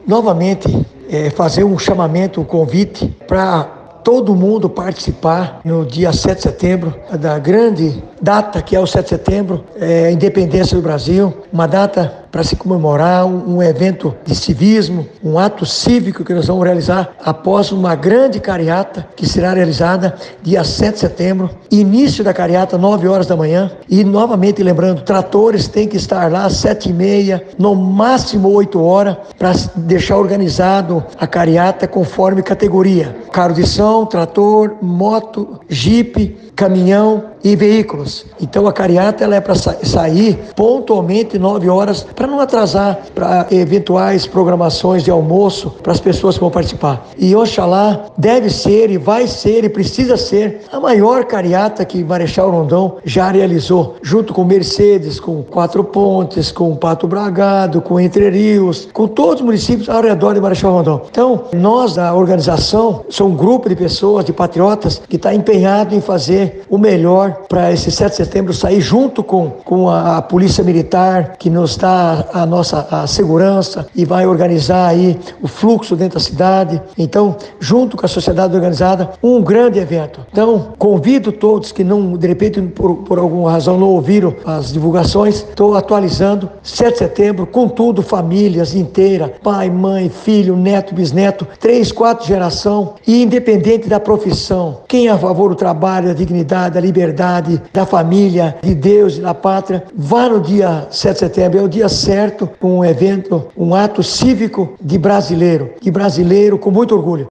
novamente fazer um chamamento, um convite para todo mundo participar no dia 7 de setembro, da grande data que é o 7 de setembro, a independência do Brasil, uma data para se comemorar, um evento de civismo, um ato cívico que nós vamos realizar após uma grande carreata que será realizada dia 7 de setembro, início da carreata 9 horas da manhã, e novamente lembrando, tratores têm que estar lá às 7h30, no máximo 8 horas, para deixar organizado a carreata conforme categoria: carro de som, trator, moto, jipe, caminhão e veículos. Então a carreata ela é para sair pontualmente 9 horas, para não atrasar para eventuais programações de almoço para as pessoas que vão participar. E Oxalá deve ser e vai ser e precisa ser a maior carreata que Marechal Rondon já realizou, junto com Mercedes, com Quatro Pontes, com Pato Bragado, com Entre Rios, com todos os municípios ao redor de Marechal Rondon. Então, nós da organização, somos um grupo de pessoas, de patriotas, que está empenhado em fazer o melhor para esse 7 de setembro sair junto com a Polícia Militar, que nos dá a segurança e vai organizar aí o fluxo dentro da cidade. Então, junto com a sociedade organizada, um grande evento. Então, convido todos que não, de repente, por alguma razão não ouviram as divulgações, estou atualizando, 7 de setembro, com tudo, famílias inteiras, pai, mãe, filho, neto, bisneto, 3, 4 geração, e independente da profissão, quem é a favor do trabalho, da dignidade, da liberdade, da família, de Deus e da pátria, vá no dia 7 de setembro, é o dia certo, um evento, um ato cívico de brasileiro com muito orgulho.